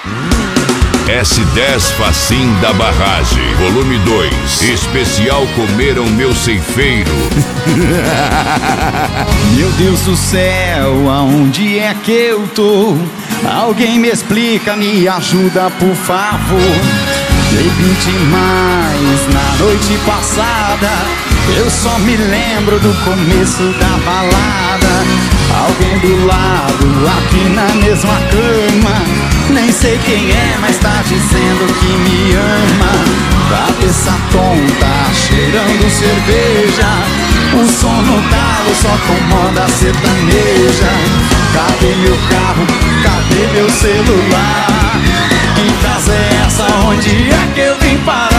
S10 Facim da Barragem, volume 2, especial Comeram Meu Ceifeiro. Meu Deus do céu, aonde é que eu tô? Alguém me explica, me ajuda por favor. Bebi demais na noite passada, eu só me lembro do começo da balada. Alguém do lado, aqui na mesma cama, nem sei quem é, mas tá dizendo que me ama. Cabeça tonta, cheirando cerveja, o som no carro só com moda sertaneja. Cadê meu carro? Cadê meu celular? Que casa é essa? Onde é que eu vim parar?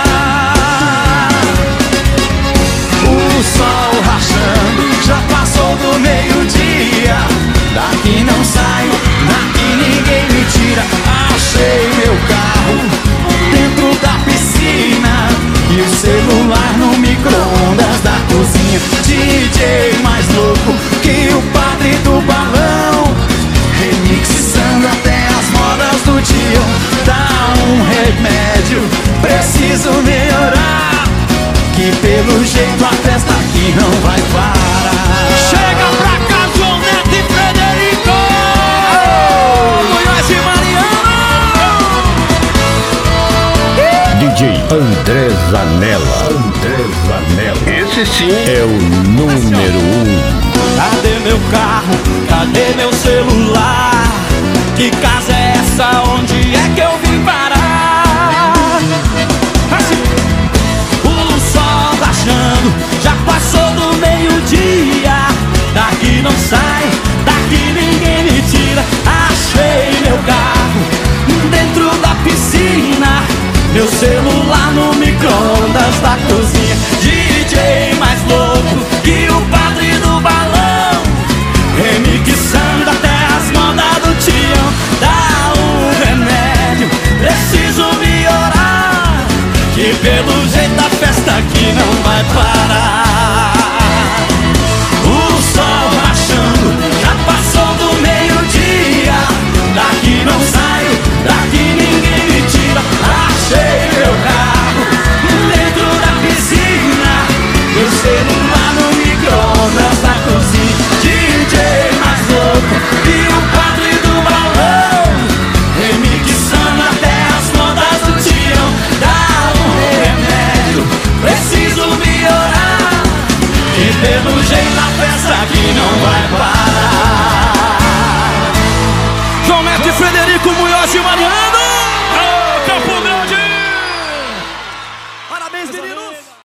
O sol rachando, já passou do meio-dia. Daqui não saio, daqui ninguém me tira. Achei meu carro dentro da piscina e o celular no micro-ondas da cozinha. DJ mais louco que o padre do balão, remixando até as modas do Tião. Dá um remédio, preciso melhorar, que pelo jeito a festa aqui não vai parar. Chega pra cá, João Neto e Frederico, Munhoz e Mariano. DJ André Zanella. Esse sim é o número 1. Cadê meu carro? Cadê meu celular? Que casa é essa? Onde é que eu vim parar? Assim. O sol rachando, já passou do meio-dia. Daqui não sai, daqui ninguém me tira. Achei meu carro dentro da piscina, meu celular no micro-ondas da cozinha. DJ mais louco que o padre do balão, remixando até as modas do Tião. Dá um remédio, preciso melhorar, que pelo jeito a festa aqui não vai parar. O sol rachando, já passou do meio-dia. Daqui não saio, daqui ninguém me tira. Achei meu carro dentro da piscina, meu celular no micro-ondas da cozinha. DJ mais louco e o padre do balão, remixando até as modas do Tião. Dá um remédio, preciso melhorar, que pelo jeito a festa aqui não vai parar. João Neto e Frederico, Munhoz e Mariano. Campo Grande. Parabéns, menino.